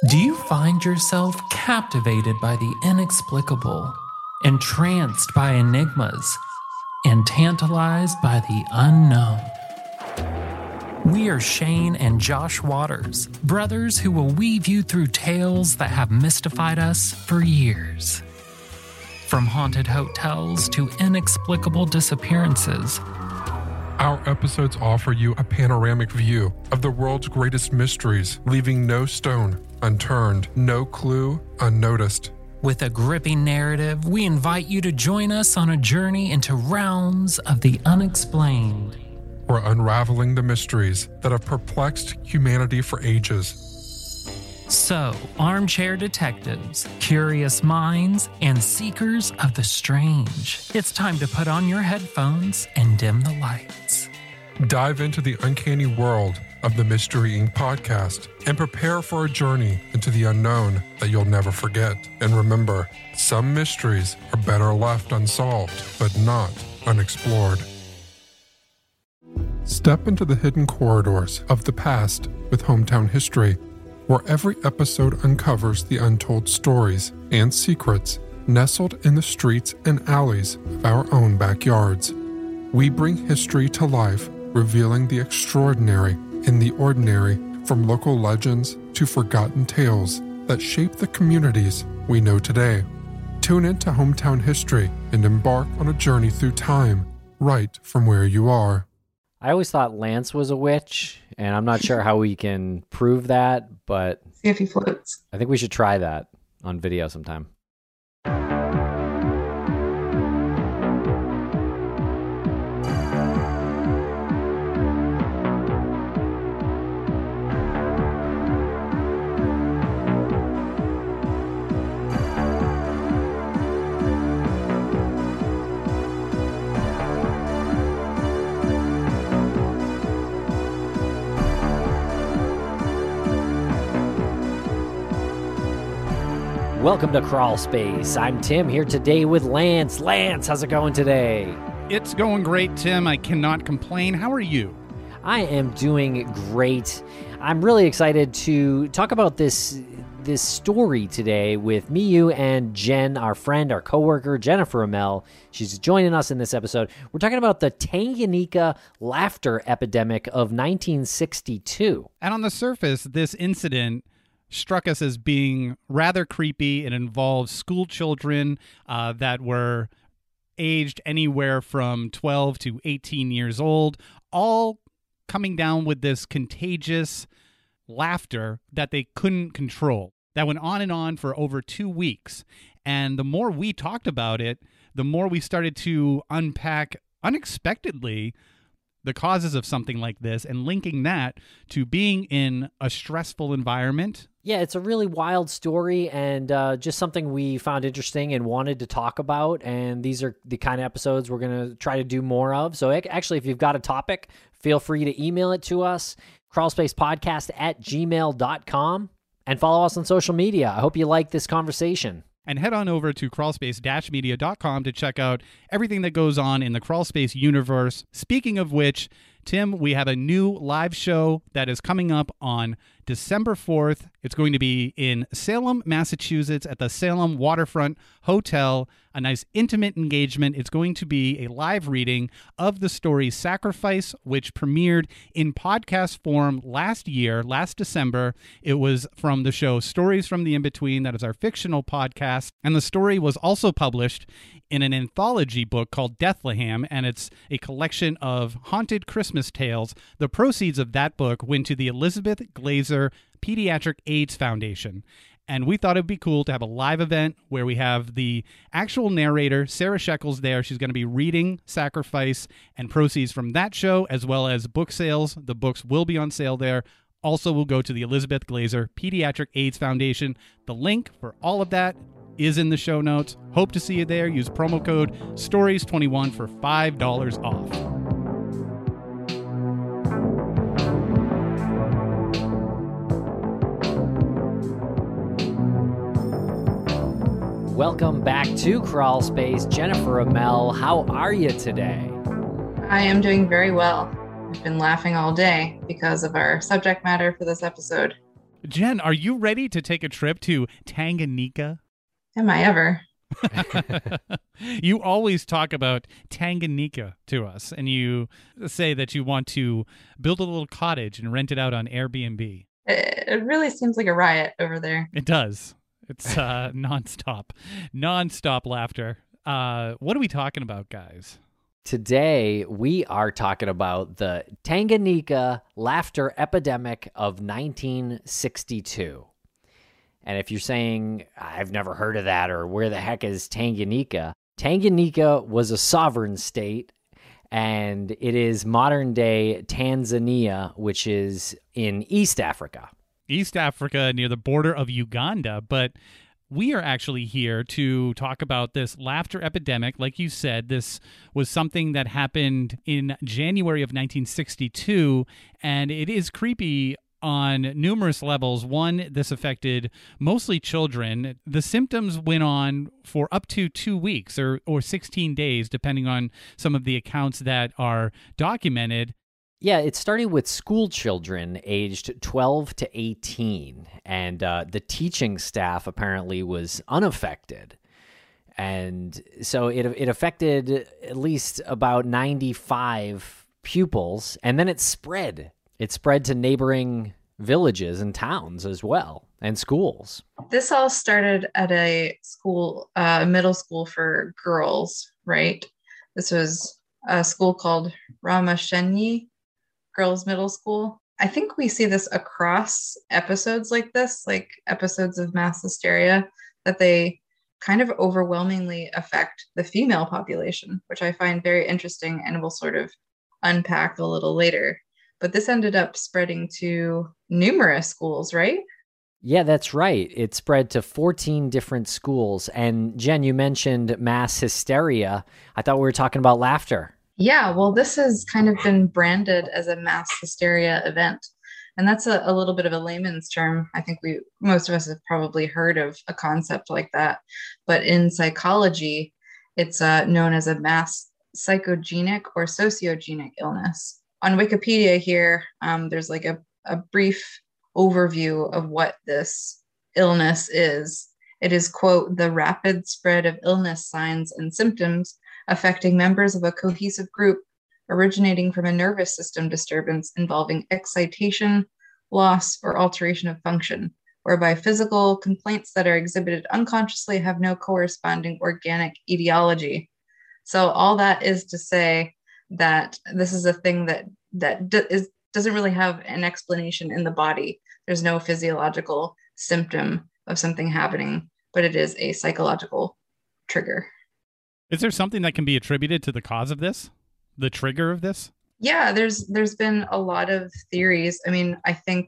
Do you find yourself captivated by the inexplicable, entranced by enigmas, and tantalized by the unknown? We are Shane and Josh Waters, brothers who will weave you through tales that have mystified us for years. From haunted hotels to inexplicable disappearances, our episodes offer you a panoramic view of the world's greatest mysteries, leaving no stone unturned, no clue unnoticed. With a gripping narrative, we invite you to join us on a journey into realms of the unexplained. We're unraveling the mysteries that have perplexed humanity for ages. So, armchair detectives, curious minds, and seekers of the strange, it's time to put on your headphones and dim the lights. Dive into the uncanny world of the Mystery Inc. podcast and prepare for a journey into the unknown that you'll never forget. And remember, some mysteries are better left unsolved, but not unexplored. Step into the hidden corridors of the past with Hometown History, where every episode uncovers the untold stories and secrets nestled in the streets and alleys of our own backyards. We bring history to life, revealing the extraordinary in the ordinary, from local legends to forgotten tales that shape the communities we know today. Tune into Hometown History and embark on a journey through time, right from where you are. I always thought Lance was a witch, and I'm not sure how we can prove that, but see if he floats. I think we should try that on video sometime. Welcome to Crawl Space. I'm Tim, here today with Lance. Lance, how's it going today? It's going great, Tim. I cannot complain. How are you? I am doing great. I'm really excited to talk about this story today with me, you, and Jen, our friend, our coworker, Jennifer Amell. She's joining us in this episode. We're talking about the Tanganyika laughter epidemic of 1962. And on the surface, this incident struck us as being rather creepy. It involved school children that were aged anywhere from 12 to 18 years old, all coming down with this contagious laughter that they couldn't control. That went on and on for over 2 weeks. And the more we talked about it, the more we started to unpack unexpectedly the causes of something like this and linking that to being in a stressful environment. Yeah, it's a really wild story and just something we found interesting and wanted to talk about. And these are the kind of episodes we're going to try to do more of. So actually, if you've got a topic, feel free to email it to us, crawlspacepodcast@gmail.com, and follow us on social media. I hope you like this conversation. And head on over to crawlspace-media.com to check out everything that goes on in the Crawlspace universe. Speaking of which, Tim, we have a new live show that is coming up on December 4th. It's going to be in Salem, Massachusetts at the Salem Waterfront Hotel. A nice intimate engagement. It's going to be a live reading of the story Sacrifice, which premiered in podcast form last December. It was from the show Stories from the In-Between. That is our fictional podcast. And the story was also published in an anthology book called Deathlehem, and it's a collection of haunted Christmas tales. The proceeds of that book went to the Elizabeth Glaser Pediatric AIDS Foundation. And we thought it'd be cool to have a live event where we have the actual narrator, Sarah Shekels, there. She's going to be reading Sacrifice, and proceeds from that show, as well as book sales. The books will be on sale there. Also will go to the Elizabeth Glaser Pediatric AIDS Foundation. The link for all of that is in the show notes. Hope to see you there. Use promo code STORIES21 for $5 off. Welcome back to Crawl Space. Jennifer Amell, how are you today? I am doing very well. I've been laughing all day because of our subject matter for this episode. Jen, are you ready to take a trip to Tanganyika? Am I ever? You always talk about Tanganyika to us, and you say that you want to build a little cottage and rent it out on Airbnb. It really seems like a riot over there. It does. It's nonstop laughter. What are we talking about, guys? Today, we are talking about the Tanganyika laughter epidemic of 1962. And if you're saying, I've never heard of that, or where the heck is Tanganyika? Tanganyika was a sovereign state, and it is modern-day Tanzania, which is in East Africa. East Africa, near the border of Uganda, but we are actually here to talk about this laughter epidemic. Like you said, this was something that happened in January of 1962, and it is creepy on numerous levels. One, this affected mostly children. The symptoms went on for up to 2 weeks or 16 days, depending on some of the accounts that are documented. Yeah, it started with school children aged 12 to 18, and the teaching staff apparently was unaffected. And so it affected at least about 95 pupils, and then it spread. It spread to neighboring villages and towns as well, and schools. This all started at a school, middle school for girls, right? This was a school called Ramashenyi Girls Middle School. I think we see this across episodes like this, like episodes of mass hysteria, that they kind of overwhelmingly affect the female population, which I find very interesting and will sort of unpack a little later. But this ended up spreading to numerous schools, right? Yeah, that's right. It spread to 14 different schools. And Jen, you mentioned mass hysteria. I thought we were talking about laughter. Yeah, well, this has kind of been branded as a mass hysteria event. And that's a little bit of a layman's term. I think most of us have probably heard of a concept like that. But in psychology, it's known as a mass psychogenic or sociogenic illness. On Wikipedia here, there's like a brief overview of what this illness is. It is, quote, the rapid spread of illness signs and symptoms affecting members of a cohesive group originating from a nervous system disturbance involving excitation, loss, or alteration of function, whereby physical complaints that are exhibited unconsciously have no corresponding organic etiology. So all that is to say that this is a thing that doesn't really have an explanation in the body. There's no physiological symptom of something happening, but it is a psychological trigger. Is there something that can be attributed to the cause of this? The trigger of this? Yeah, there's been a lot of theories. I mean, I think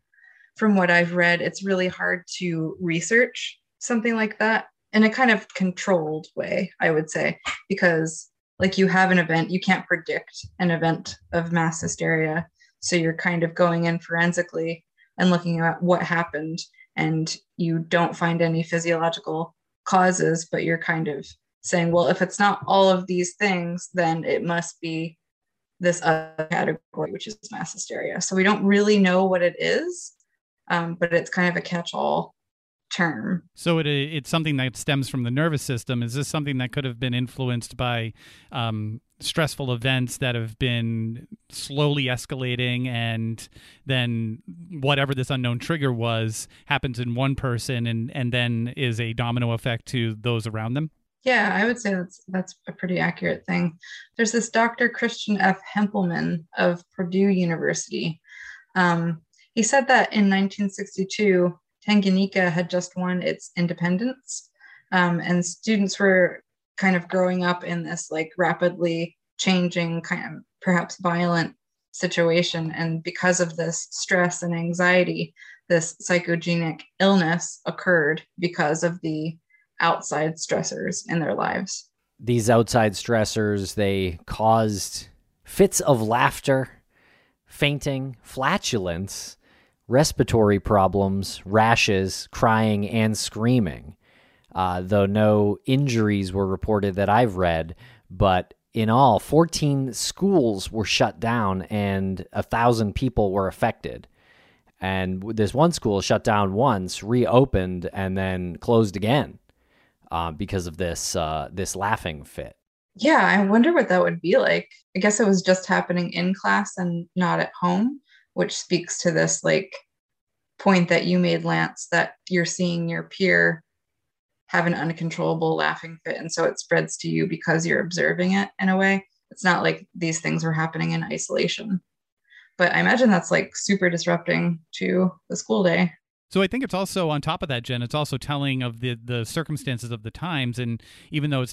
from what I've read, it's really hard to research something like that in a kind of controlled way, I would say, because like you have an event, you can't predict an event of mass hysteria. So you're kind of going in forensically and looking at what happened, and you don't find any physiological causes, but you're kind of saying, well, if it's not all of these things, then it must be this other category, which is mass hysteria. So we don't really know what it is, but it's kind of a catch-all term. So it's something that stems from the nervous system. Is this something that could have been influenced by stressful events that have been slowly escalating, and then whatever this unknown trigger was happens in one person and then is a domino effect to those around them? Yeah, I would say that's a pretty accurate thing. There's this Dr. Christian F. Hempelman of Purdue University. He said that in 1962, Tanganyika had just won its independence, and students were kind of growing up in this like rapidly changing, kind of perhaps violent situation. And because of this stress and anxiety, this psychogenic illness occurred because of the outside stressors in their lives. These outside stressors, they caused fits of laughter, fainting, flatulence, respiratory problems, rashes, crying, and screaming. Though no injuries were reported that I've read, but in all, 14 schools were shut down and 1,000 people were affected. And this one school shut down once, reopened, and then closed again because of this laughing fit. Yeah, I wonder what that would be like. I guess it was just happening in class and not at home, which speaks to this like point that you made, Lance, that you're seeing your peer have an uncontrollable laughing fit. And so it spreads to you because you're observing it in a way. It's not like these things were happening in isolation. But I imagine that's like super disrupting to the school day. So I think it's also, on top of that, Jen, it's also telling of the circumstances of the times. And even though it's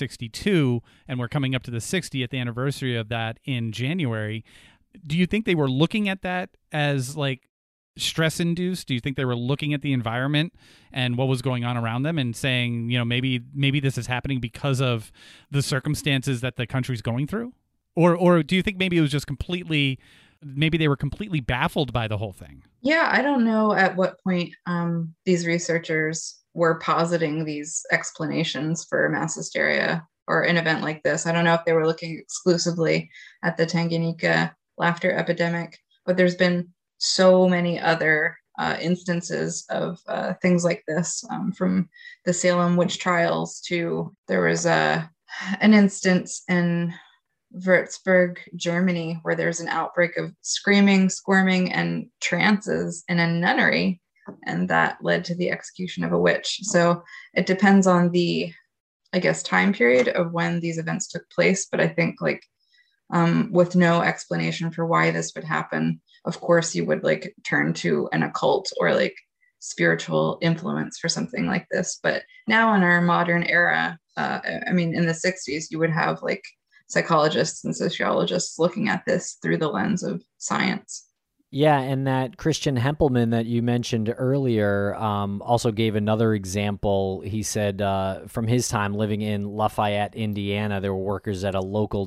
1962 and we're coming up to the 60th anniversary of that in January, do you think they were looking at that as like stress induced? Do you think they were looking at the environment and what was going on around them and saying, you know, maybe this is happening because of the circumstances that the country's going through? Or do you think maybe it was just maybe they were completely baffled by the whole thing? Yeah, I don't know at what point these researchers were positing these explanations for mass hysteria or an event like this. I don't know if they were looking exclusively at the Tanganyika laughter epidemic, but there's been so many other instances of things like this, from the Salem witch trials to there was an instance in Würzburg, Germany, where there's an outbreak of screaming, squirming, and trances in a nunnery, and that led to the execution of a witch. So it depends on the, I guess, time period of when these events took place. But I think like with no explanation for why this would happen, of course you would like turn to an occult or like spiritual influence for something like this. But now in our modern era, I mean, in the 60s, you would have like psychologists and sociologists looking at this through the lens of science. Yeah, and that Christian Hempelman that you mentioned earlier also gave another example. He said from his time living in Lafayette, Indiana, there were workers at a local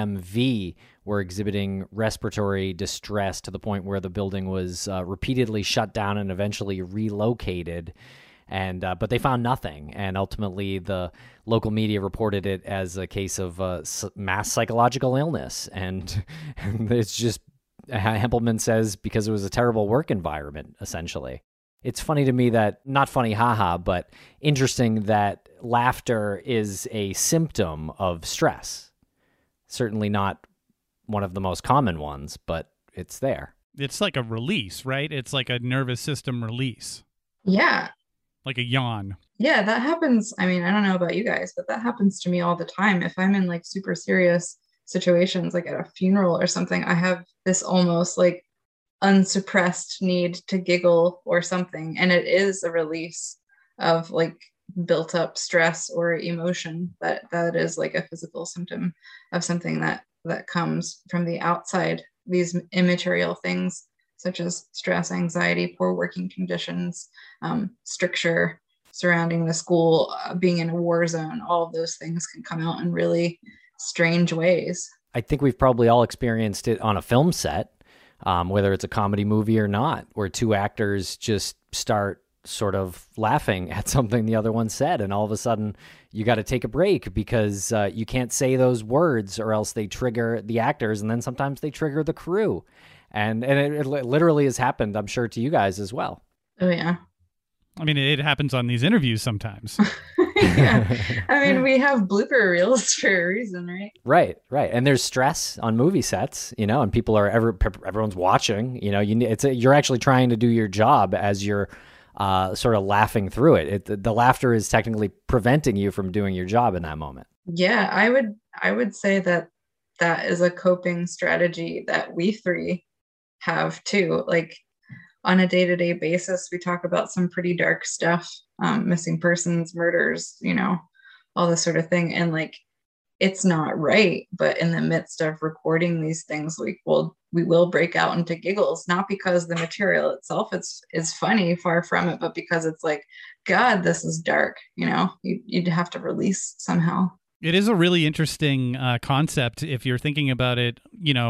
DMV were exhibiting respiratory distress to the point where the building was repeatedly shut down and eventually relocated. And but they found nothing, and ultimately the local media reported it as a case of mass psychological illness. And it's just, Hempelman says, because it was a terrible work environment, essentially. It's funny to me that, not funny, haha, but interesting that laughter is a symptom of stress. Certainly not one of the most common ones, but it's there. It's like a release, right? It's like a nervous system release. Yeah. Like a yawn. Yeah, that happens. I mean, I don't know about you guys, but that happens to me all the time. If I'm in like super serious situations, like at a funeral or something, I have this almost like unsuppressed need to giggle or something. And it is a release of like built up stress or emotion that is like a physical symptom of something that comes from the outside, these immaterial things such as stress, anxiety, poor working conditions, stricture surrounding the school, being in a war zone. All of those things can come out in really strange ways. I think we've probably all experienced it on a film set, whether it's a comedy movie or not, where two actors just start sort of laughing at something the other one said, and all of a sudden you got to take a break because you can't say those words or else they trigger the actors, and then sometimes they trigger the crew. And it literally has happened, I'm sure, to you guys as well. Oh, yeah. I mean, it happens on these interviews sometimes. Yeah. I mean, we have blooper reels for a reason, right? Right. And there's stress on movie sets, you know, and people are everyone's watching, you know, you're actually trying to do your job as you're sort of laughing through it. The laughter is technically preventing you from doing your job in that moment. Yeah, I would say that is a coping strategy that we three have too. Like on a day-to-day basis, we talk about some pretty dark stuff, missing persons, murders, you know, all this sort of thing. And like, it's not right. But in the midst of recording these things, we will break out into giggles, not because the material itself is funny, far from it, but because it's like, God, this is dark. You know, you'd have to release somehow. It is a really interesting concept if you're thinking about it, you know,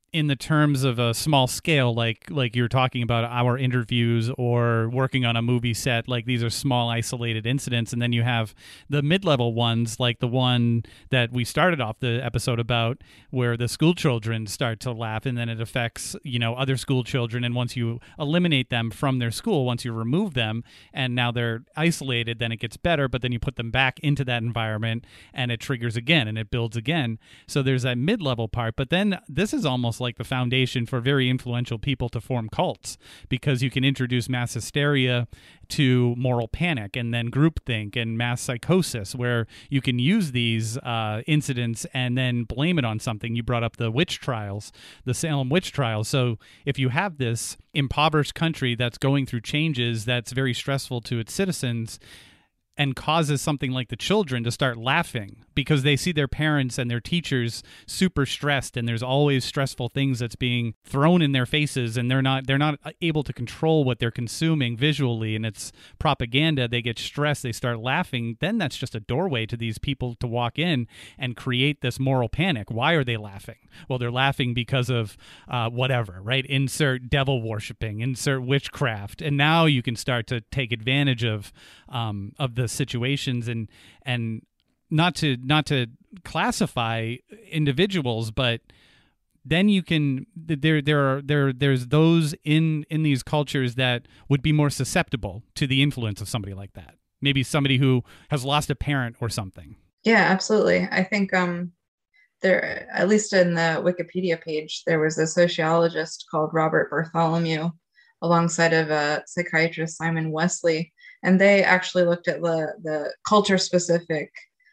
in the terms of a small scale, like you're talking about our interviews or working on a movie set, like these are small isolated incidents. And then you have the mid-level ones, like the one that we started off the episode about, where the school children start to laugh, and then it affects, other school children. And once you eliminate them from their school, once you remove them and now they're isolated, then it gets better, but then you put them back into that environment and it triggers again and it builds again. So there's that mid-level part, but then this is almost like the foundation for very influential people to form cults, because you can introduce mass hysteria to moral panic and then groupthink and mass psychosis, where you can use these incidents and then blame it on something. You brought up the witch trials, the Salem witch trials. So if you have this impoverished country that's going through changes that's very stressful to its citizens, and causes something like the children to start laughing because they see their parents and their teachers super stressed, and there's always stressful things that's being thrown in their faces, and they're not able to control what they're consuming visually, and it's propaganda. They get stressed, they start laughing. Then that's just a doorway to these people to walk in and create this moral panic. Why are they laughing? Well, they're laughing because of whatever, right? Insert devil worshiping, insert witchcraft, and now you can start to take advantage of the situations and not to classify individuals, but then you can there's those in these cultures that would be more susceptible to the influence of somebody like that. Maybe somebody who has lost a parent or something. Yeah, absolutely. I think there, at least in the Wikipedia page, there was a sociologist called Robert Bartholomew alongside of psychiatrist Simon Wesley. And they actually looked at the culture-specific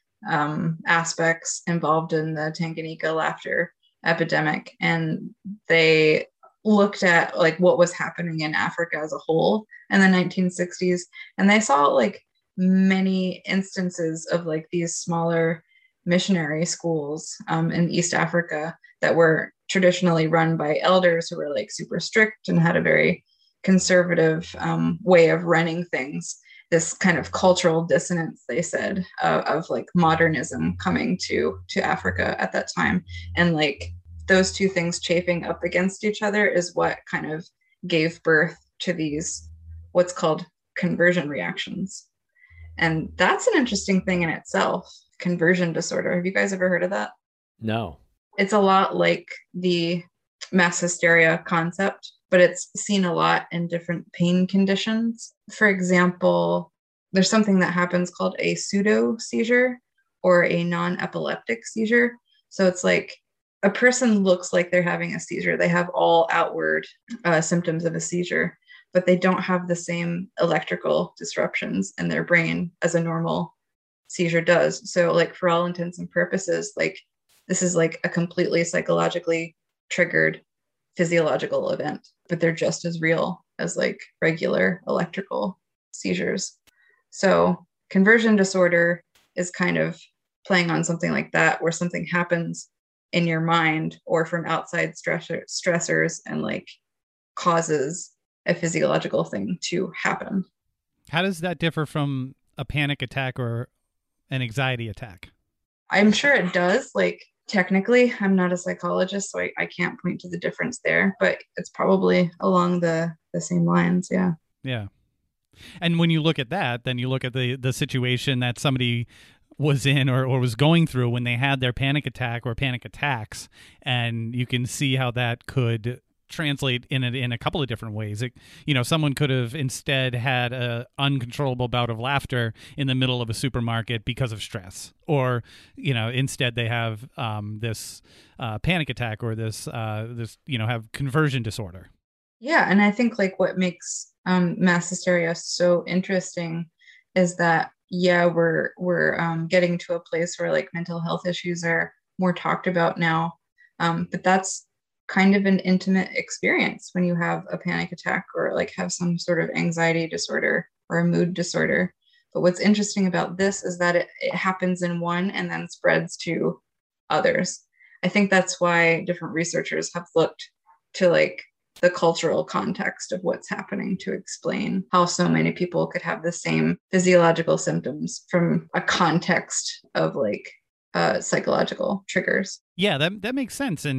aspects involved in the Tanganyika laughter epidemic. And they looked at like what was happening in Africa as a whole in the 1960s. And they saw like many instances of like these smaller missionary schools in East Africa that were traditionally run by elders who were like super strict and had a very conservative way of running things. This kind of cultural dissonance, they said, of like modernism coming to Africa at that time. And like those two things chafing up against each other is what kind of gave birth to these, what's called conversion reactions. And that's an interesting thing in itself, conversion disorder. Have you guys ever heard of that? No. It's a lot like the mass hysteria concept, but it's seen a lot in different pain conditions. For example, there's something that happens called a pseudo seizure or a non-epileptic seizure. So it's like a person looks like they're having a seizure. They have all outward symptoms of a seizure, but they don't have the same electrical disruptions in their brain as a normal seizure does. So like for all intents and purposes, like this is like a completely psychologically triggered physiological event, but they're just as real as like regular electrical seizures. So conversion disorder is kind of playing on something like that, where something happens in your mind or from outside stressors and like causes a physiological thing to happen. How does that differ from a panic attack or an anxiety attack? I'm sure it does. Like technically, I'm not a psychologist, so I can't point to the difference there, but it's probably along the same lines. Yeah. Yeah. And when you look at that, then you look at the situation that somebody was in or was going through when they had their panic attack or panic attacks, and you can see how that could translate in a couple of different ways. Someone could have instead had a uncontrollable bout of laughter in the middle of a supermarket because of stress, or instead they have this panic attack or this have conversion disorder. Yeah, and I think like what makes mass hysteria so interesting is that we're getting to a place where like mental health issues are more talked about now, but that's kind of an intimate experience when you have a panic attack or like have some sort of anxiety disorder or a mood disorder. But what's interesting about this is that it happens in one and then spreads to others. I think that's why different researchers have looked to like the cultural context of what's happening to explain how so many people could have the same physiological symptoms from a context of like psychological triggers. Yeah, that makes sense. And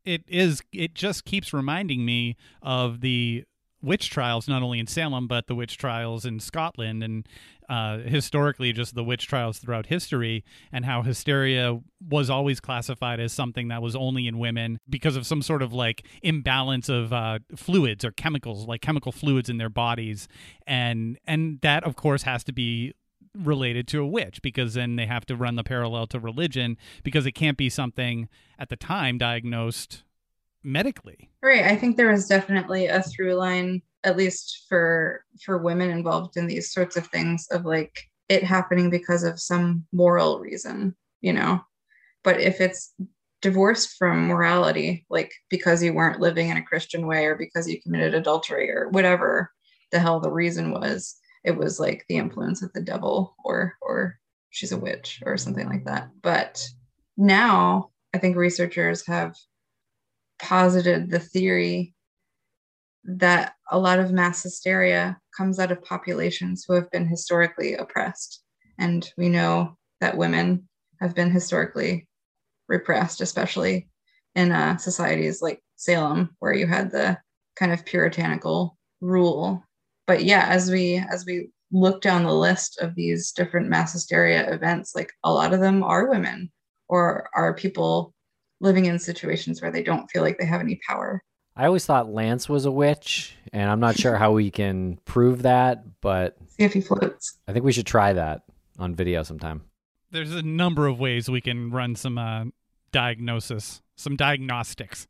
it just keeps reminding me of the witch trials, not only in Salem, but the witch trials in Scotland, and historically just the witch trials throughout history, and how hysteria was always classified as something that was only in women because of some sort of like imbalance of fluids or chemicals, like chemical fluids in their bodies. And that, of course, has to be related to a witch, because then they have to run the parallel to religion, because it can't be something at the time diagnosed medically. Right. I think there was definitely a through line, at least for women involved in these sorts of things, of like it happening because of some moral reason, you know. But if it's divorced from morality, like because you weren't living in a Christian way, or because you committed adultery, or whatever the hell the reason was, it was like the influence of the devil, or she's a witch or something like that. But now I think researchers have posited the theory that a lot of mass hysteria comes out of populations who have been historically oppressed. And we know that women have been historically repressed, especially in societies like Salem, where you had the kind of puritanical rule. But yeah, as we look down the list of these different mass hysteria events, like a lot of them are women, or are people living in situations where they don't feel like they have any power. I always thought Lance was a witch, and I'm not sure how we can prove that, but See if he floats. I think we should try that on video sometime. There's a number of ways we can run some diagnostics.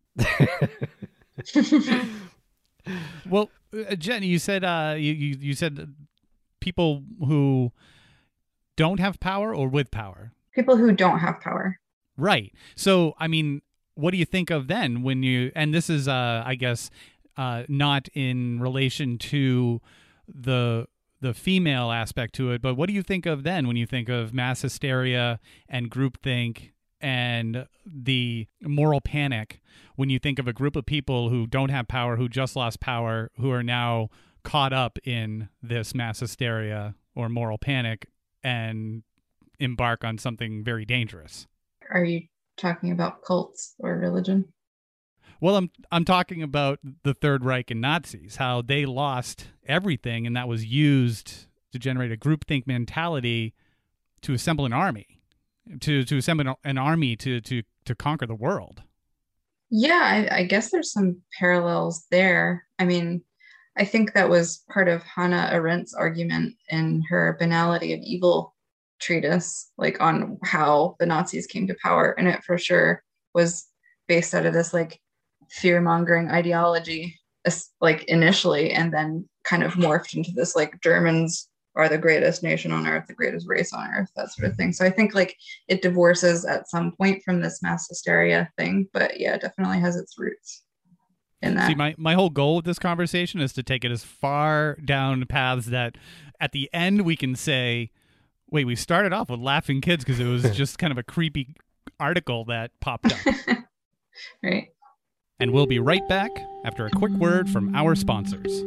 Well, Jen, you said you said people who don't have power or with power? People who don't have power. Right. So, I mean, what do you think of then when you, and this is, I guess, not in relation to the female aspect to it, but what do you think of then when you think of mass hysteria and groupthink and the moral panic, when you think of a group of people who don't have power, who just lost power, who are now caught up in this mass hysteria or moral panic and embark on something very dangerous? Are you talking about cults or religion? Well, I'm talking about the Third Reich and Nazis, how they lost everything, and that was used to generate a groupthink mentality to assemble an army, to assemble an army to conquer the world. Yeah, I guess there's some parallels there. I mean, I think that was part of Hannah Arendt's argument in her Banality of Evil treatise, like on how the Nazis came to power. And it for sure was based out of this like fear-mongering ideology, like initially, and then kind of morphed into this like Germans are the greatest nation on earth, the greatest race on earth, that sort of thing. So I think like it divorces at some point from this mass hysteria thing, but yeah, it definitely has its roots in that. See, my whole goal with this conversation is to take it as far down paths that at the end we can say, wait, we started off with laughing kids because it was just kind of a creepy article that popped up. Right. And we'll be right back after a quick word from our sponsors.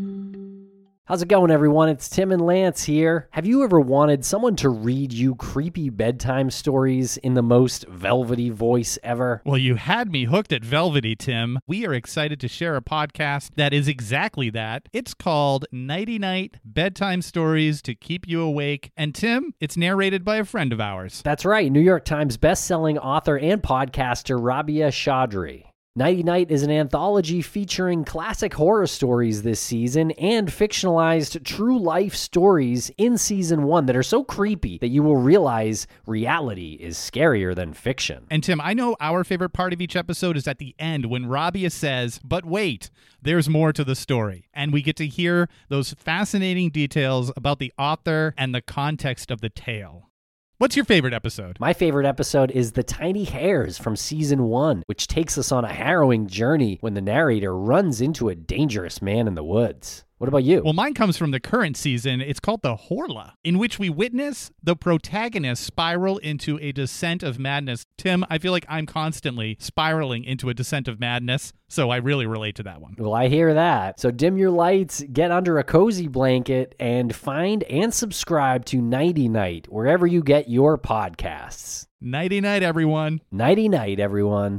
How's it going, everyone? It's Tim and Lance here. Have you ever wanted someone to read you creepy bedtime stories in the most velvety voice ever? Well, you had me hooked at velvety, Tim. We are excited to share a podcast that is exactly that. It's called Nighty Night Bedtime Stories to Keep You Awake. And Tim, it's narrated by a friend of ours. That's right, New York Times bestselling author and podcaster Rabia Chaudhry. Nighty Night is an anthology featuring classic horror stories this season and fictionalized true life stories in season 1 that are so creepy that you will realize reality is scarier than fiction. And Tim, I know our favorite part of each episode is at the end when Rabia says, but wait, there's more to the story. And we get to hear those fascinating details about the author and the context of the tale. What's your favorite episode? My favorite episode is The Tiny Hairs from season 1, which takes us on a harrowing journey when the narrator runs into a dangerous man in the woods. What about you? Well, mine comes from the current season. It's called The Horla, in which we witness the protagonist spiral into a descent of madness. Tim, I feel like I'm constantly spiraling into a descent of madness, so I really relate to that one. Well, I hear that. So dim your lights, get under a cozy blanket, and find and subscribe to Nighty Night, wherever you get your podcasts. Nighty night, everyone. Nighty night, everyone.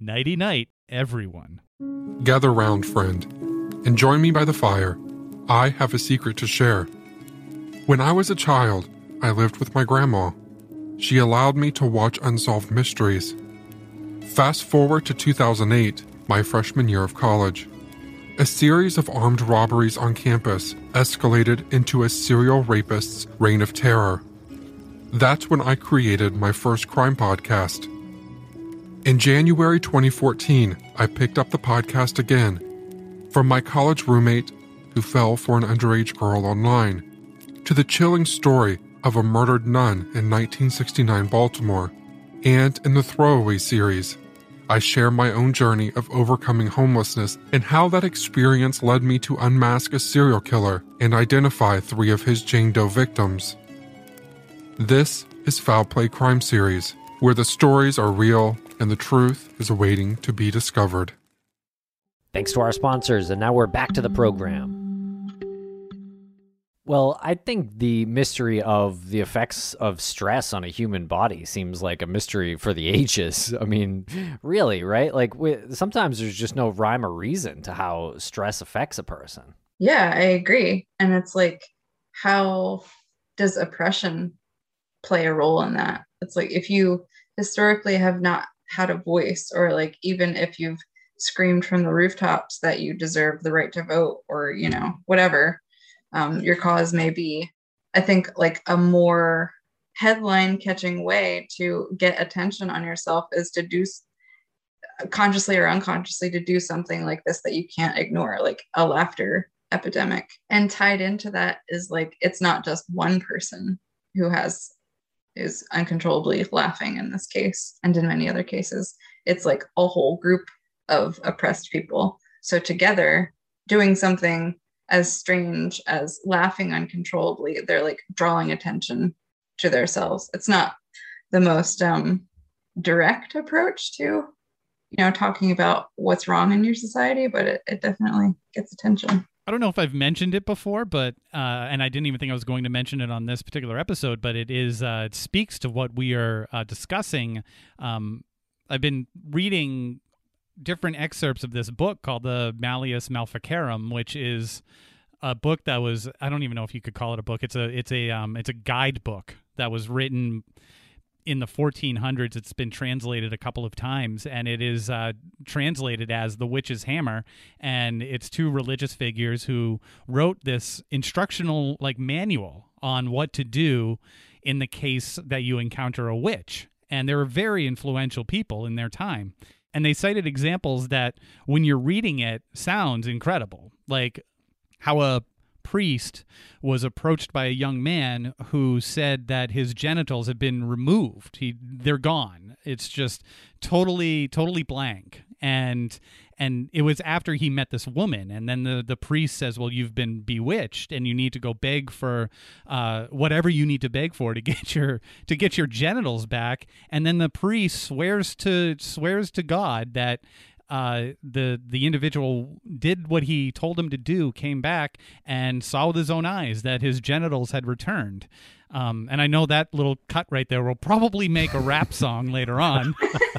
Nighty night, everyone. Gather round, friend, and join me by the fire. I have a secret to share. When I was a child, I lived with my grandma. She allowed me to watch unsolved mysteries. Fast forward to 2008, my freshman year of college. A series of armed robberies on campus escalated into a serial rapist's reign of terror. That's when I created my first crime podcast. In January 2014, I picked up the podcast again, from my college roommate who fell for an underage girl online, to the chilling story of a murdered nun in 1969 Baltimore, and in the Throwaway series, I share my own journey of overcoming homelessness and how that experience led me to unmask a serial killer and identify 3 of his Jane Doe victims. This is Foul Play Crime Series, where the stories are real and the truth is waiting to be discovered. Thanks to our sponsors, and now we're back to the program. Well, I think the mystery of the effects of stress on a human body seems like a mystery for the ages. I mean, really, right? Like, sometimes there's just no rhyme or reason to how stress affects a person. Yeah, I agree. And it's like, how does oppression play a role in that? It's like, if you historically have not had a voice, or like, even if you've screamed from the rooftops that you deserve the right to vote, or, you know, whatever your cause may be, I think like a more headline catching way to get attention on yourself is to do, consciously or unconsciously, to do something like this that you can't ignore, like a laughter epidemic. And tied into that is like, it's not just one person who is uncontrollably laughing in this case, and in many other cases. It's like a whole group of oppressed people. So together, doing something as strange as laughing uncontrollably, they're like drawing attention to themselves. It's not the most direct approach to, you know, talking about what's wrong in your society, but it definitely gets attention. I don't know if I've mentioned it before, but and I didn't even think I was going to mention it on this particular episode, but it speaks to what we are discussing. I've been reading different excerpts of this book called the Malleus Maleficarum, which is a book that was, I don't even know if you could call it a book. It's a guidebook that was written in the 1400s. It's been translated a couple of times, and it is translated as The Witch's Hammer. And it's 2 religious figures who wrote this instructional like manual on what to do in the case that you encounter a witch. And they were very influential people in their time. And they cited examples that, when you're reading it, sounds incredible. Like how a priest was approached by a young man who said that his genitals had been removed. They're gone. It's just totally blank. And it was after he met this woman, and then the priest says, well, you've been bewitched, and you need to go beg for whatever you need to beg for to get your genitals back. And then the priest swears to God that the individual did what he told him to do, came back and saw with his own eyes that his genitals had returned. And I know that little cut right there will probably make a rap song later on.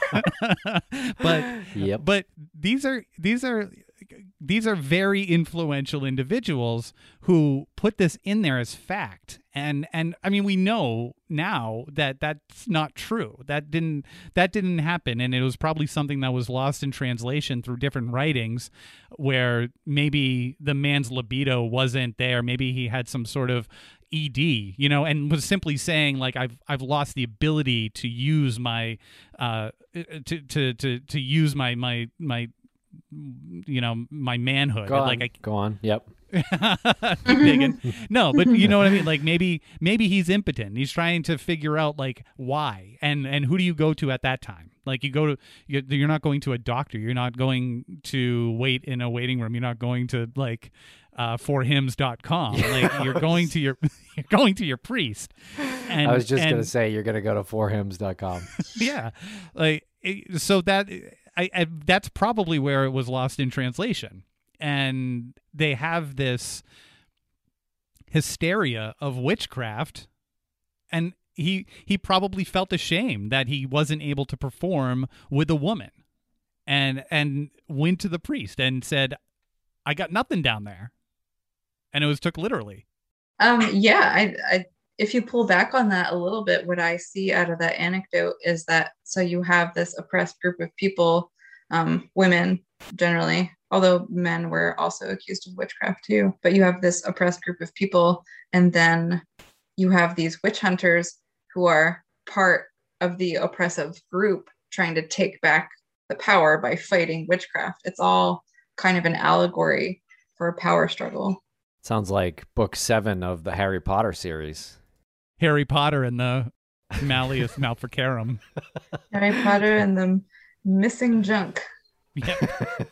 But these are very influential individuals who put this in there as fact. And I mean, we know now that that's not true. That didn't happen, and it was probably something that was lost in translation through different writings, where maybe the man's libido wasn't there. Maybe he had some sort of ED, you know, and was simply saying like, I've lost the ability to use my to use my you know, my manhood. Go on. Yep. No, but you know what I mean? Like maybe he's impotent. He's trying to figure out like why, and who do you go to at that time? Like you're not going to a doctor. You're not going to wait in a waiting room. You're not going to like forhims.com. Like you're going to your priest. And I was just going to say, you're going to go to forhims.com. Yeah. Like, so that that's probably where it was lost in translation. And they have this hysteria of witchcraft, and he probably felt ashamed that he wasn't able to perform with a woman. and went to the priest and said, I got nothing down there. And it was took literally. Yeah, I if you pull back on that a little bit, what I see out of that anecdote is that so you have this oppressed group of people, women generally, although men were also accused of witchcraft too, but you have this oppressed group of people, and then you have these witch hunters who are part of the oppressive group trying to take back the power by fighting witchcraft. It's all kind of an allegory for a power struggle. Sounds like book 7 of the Harry Potter series. Harry Potter and the Malleus Maleficarum. Harry Potter and the missing junk. Yeah.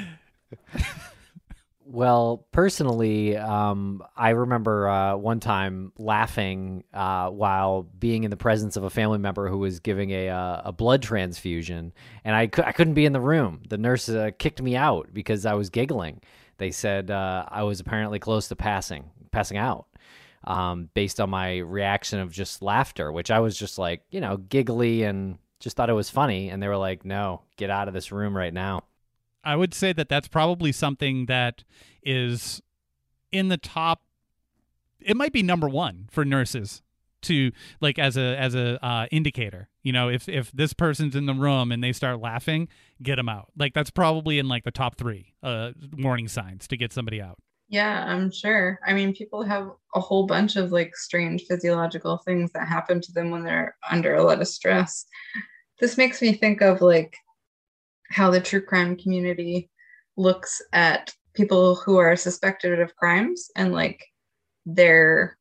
Well, personally, I remember one time laughing while being in the presence of a family member who was giving a blood transfusion, and I couldn't be in the room. The nurse kicked me out because I was giggling. They said I was apparently close to passing out, based on my reaction of just laughter, which I was just like, giggly and just thought it was funny. And they were like, no, get out of this room right now. I would say that that's probably something that is in the top. It might be number one for nurses to like as a indicator. If this person's in the room and they start laughing, get them out. Like that's probably in like the top 3 warning signs to get somebody out. Yeah, I'm sure. I mean, people have a whole bunch of like strange physiological things that happen to them when they're under a lot of stress. This makes me think of like how the true crime community looks at people who are suspected of crimes and like their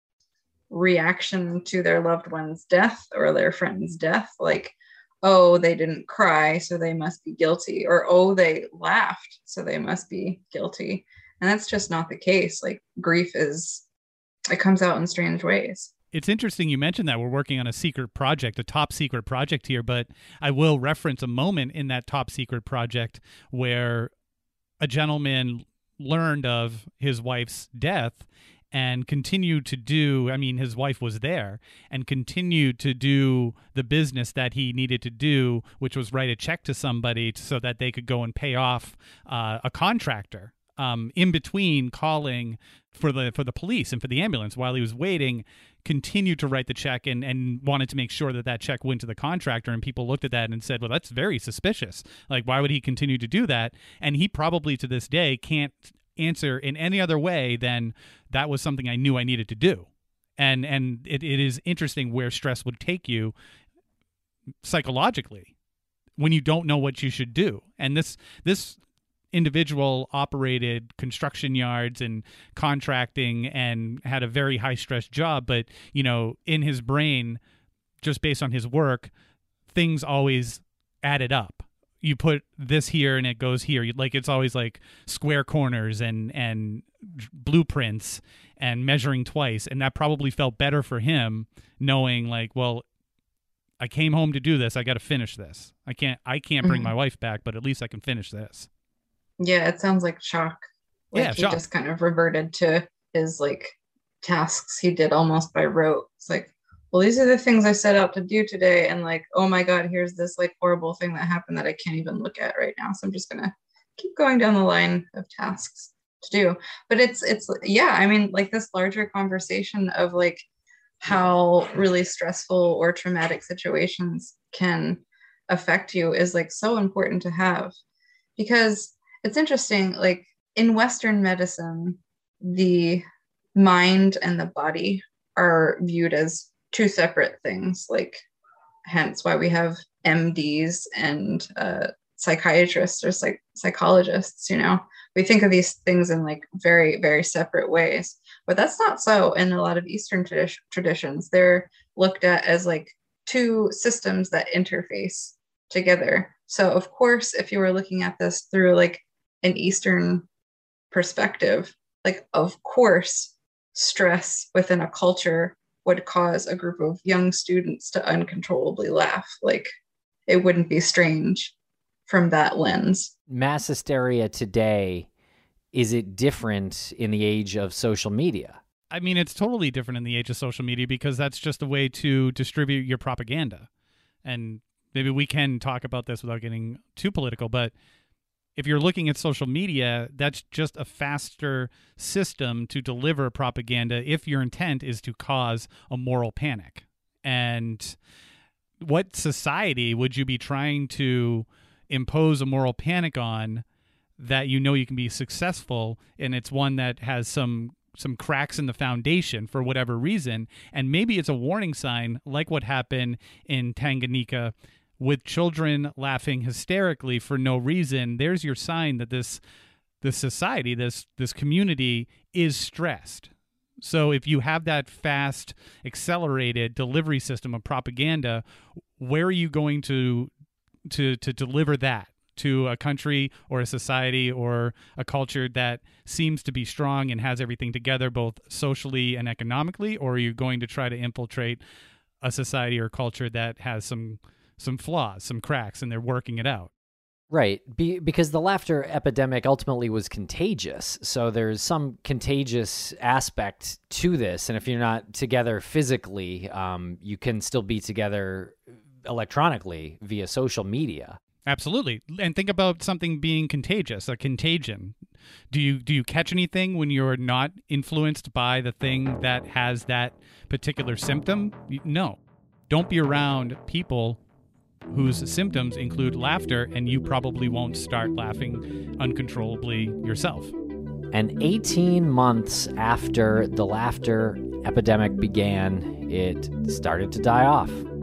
reaction to their loved one's death or their friend's death. Like, oh, they didn't cry, so they must be guilty. Or, oh, they laughed, so they must be guilty. And that's just not the case. Like grief it comes out in strange ways. It's interesting you mentioned that we're working on a secret project, a top secret project here, but I will reference a moment in that top secret project where a gentleman learned of his wife's death and continued to do, his wife was there, and continued to do the business that he needed to do, which was write a check to somebody so that they could go and pay off a contractor. In between calling for the police and for the ambulance while he was waiting, continued to write the check and wanted to make sure that check went to the contractor. And people looked at that and said, well, that's very suspicious. Like, why would he continue to do that? And he probably to this day can't answer in any other way than that was something I knew I needed to do. And it is interesting where stress would take you psychologically when you don't know what you should do. And this individual operated construction yards and contracting and had a very high stress job, but in his brain, just based on his work, things always added up. You put this here and it goes here. It's always like square corners and blueprints and measuring twice, and that probably felt better for him knowing like, well, I came home to do this, I got to finish this. I can't bring my wife back, but at least I can finish this. Yeah, it sounds like shock. Like he shock. Just kind of reverted to his like tasks he did almost by rote. It's like, well, these are the things I set out to do today, and like, oh my God, here's this like horrible thing that happened that I can't even look at right now. So I'm just gonna keep going down the line of tasks to do. But it's like this larger conversation of like how really stressful or traumatic situations can affect you is like so important to have, because it's interesting, like in Western medicine, the mind and the body are viewed as 2 separate things, like hence why we have MDs and psychiatrists or psychologists. We think of these things in like very, very separate ways, but that's not so in a lot of Eastern traditions. They're looked at as like 2 systems that interface together. So of course, if you were looking at this through like an Eastern perspective, like of course stress within a culture would cause a group of young students to uncontrollably laugh. Like it wouldn't be strange from that lens. Mass hysteria today, is it different in the age of social media? It's totally different in the age of social media because that's just a way to distribute your propaganda. And maybe we can talk about this without getting too political, but if you're looking at social media, that's just a faster system to deliver propaganda if your intent is to cause a moral panic. And what society would you be trying to impose a moral panic on that you know you can be successful, and it's one that has some cracks in the foundation for whatever reason, and maybe it's a warning sign like what happened in Tanganyika with children laughing hysterically for no reason. There's your sign that this society, this community is stressed. So if you have that fast, accelerated delivery system of propaganda, where are you going to deliver that to a country or a society or a culture that seems to be strong and has everything together both socially and economically? Or are you going to try to infiltrate a society or culture that has some flaws, some cracks, and they're working it out? Right, because the laughter epidemic ultimately was contagious. So there's some contagious aspect to this. And if you're not together physically, you can still be together electronically via social media. Absolutely. And think about something being contagious, a contagion. Do you catch anything when you're not influenced by the thing that has that particular symptom? No. Don't be around people whose symptoms include laughter, and you probably won't start laughing uncontrollably yourself. And 18 months after the laughter epidemic began, it started to die off.